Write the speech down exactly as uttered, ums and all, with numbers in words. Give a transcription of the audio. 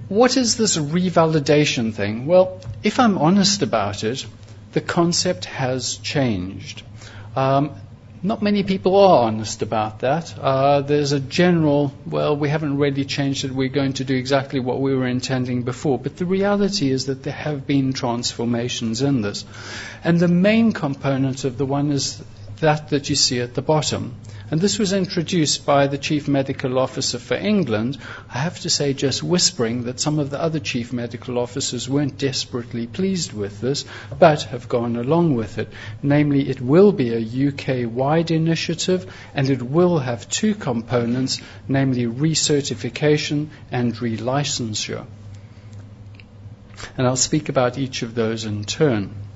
what is this revalidation thing? Well, if I'm honest about it, the concept has changed. Um, Not many people are honest about that. Uh, there's a general, well, we haven't really changed it, we're going to do exactly what we were intending before. But the reality is that there have been transformations in this. And the main component of the one is that that you see at the bottom. And this was introduced by the Chief Medical Officer for England. I have to say, just whispering, that some of the other Chief Medical Officers weren't desperately pleased with this, but have gone along with it. Namely, it will be a U K-wide initiative, and it will have two components, namely recertification and relicensure. And I'll speak about each of those in turn.